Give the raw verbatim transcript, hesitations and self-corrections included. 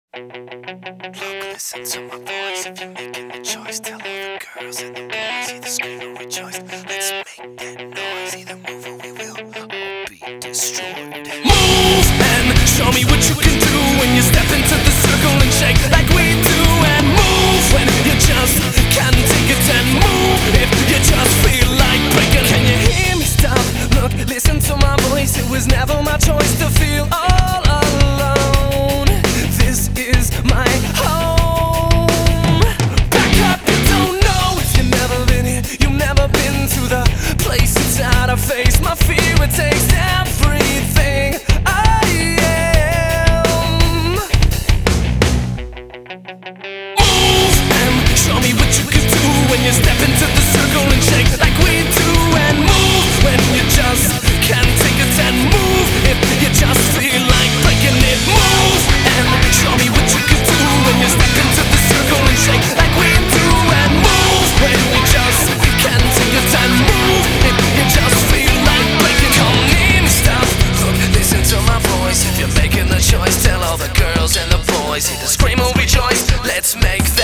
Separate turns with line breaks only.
Look, listen to my voice. If you're making the choice, tell all the girls and the boys, either scream or rejoice. Let's make that noise. Either move or we will all be destroyed.
Move and show me what you can do when you step into the circle and shake like we do. And move when you just can't take it. And move if you just feel like breaking. Can you hear me? Stop, look, listen to my voice. It was never my choice to feel all alone. This is my home. Back up, you don't know if you've never been here. You've never been to the place inside I face my fear. It takes everything I am. Move and show me what you can do when you step into the circle and shake like we do. And move when you just can't take it. And move if you just feel like breaking it. Move and show me what you can do when you step into the circle and shake like we do. And move when you just can't take it. And move if you just feel like breaking. Come near me, stop, look, listen to my voice. If you're making the choice, tell all the girls and the boys, either scream or rejoice. Let's make